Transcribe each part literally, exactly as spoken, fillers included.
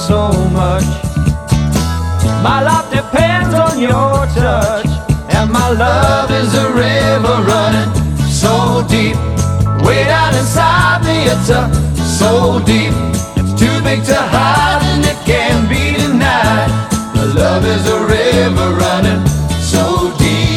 so much. My life depends on your touch, and my love is a river running so deep. Way down inside me, it's a so deep. It's too big to hide and it can't be denied. My love is a river running so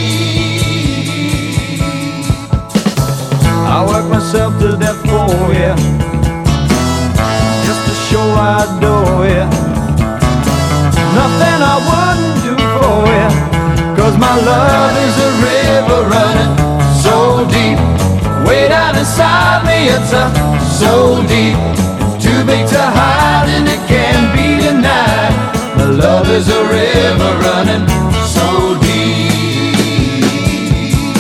deep. I work myself to death for you, just to show I adore you. Nothing I wouldn't do for you, 'cause my love is a river running so deep. Way down inside me, it's a so deep. It's too big to hide and it can't be denied. My love is a river running so deep.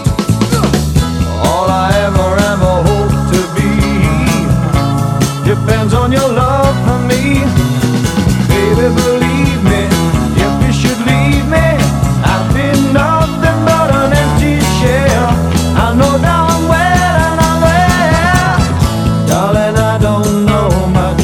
All I ever ever hope to be depends on your love for me. Baby, believe me, if you should leave me, I'd be nothing but an empty shell. I know darn well and I'm well, darling, I don't know much.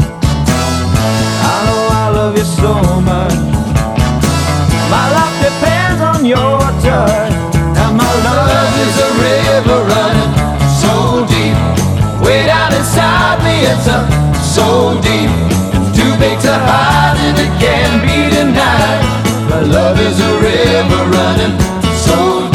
I know I love you so much. My life depends on your touch, and my love is a river running so deep. Way down inside me, it's a so deep. It's too big to hide and it can't be denied. My love is a river running so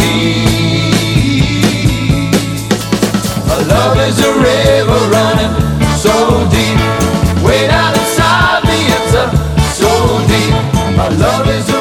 deep. My love is a river running so deep. Way down inside me, it's a so deep. My love is a